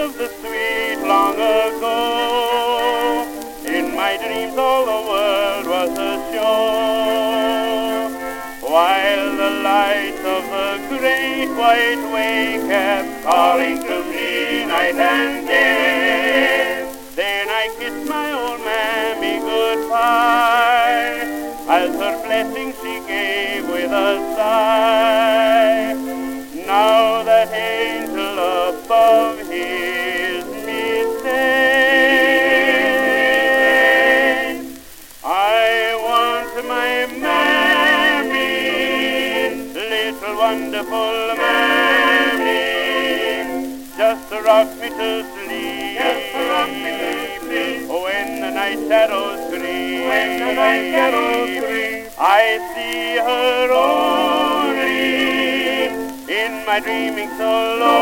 of the sweet long ago. In my dreams all the world was a show, while the lights of the great white way kept calling to me night and day. Then I kissed my old mammy goodbye, as her blessing she gave with a sigh. Now that angel above hears me say, I want my mammy, little wonderful mammy, just to rock me to sleep, when the night shadows creep, I see her only in my dreaming so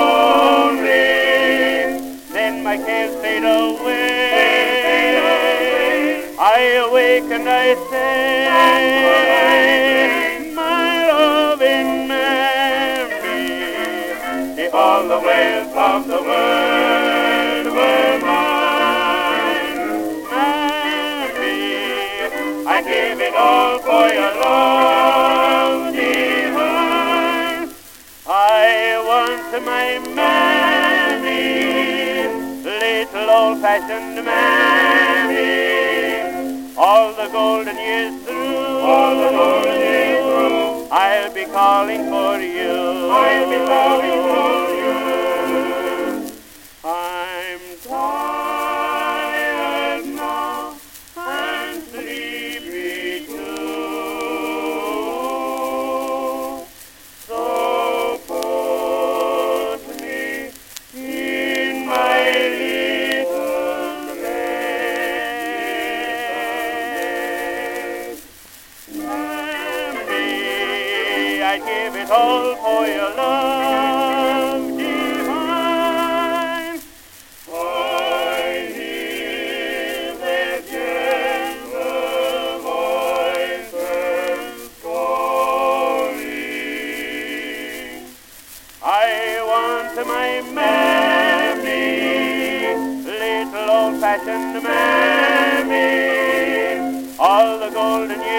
lonely. Then my cares fade away, I awake and I say, my loving mammy, if all the wealth of the world were mine, mammy, I give it all for your love divine. I want my mammy, little old-fashioned mammy, all the golden years through, I'll be calling for you, I'm tired now and sleepy too, so put me in my little bed. Mammy, I give it all for your love divine. I hear their gentle voices calling. I want my mammy, little old-fashioned mammy, all the golden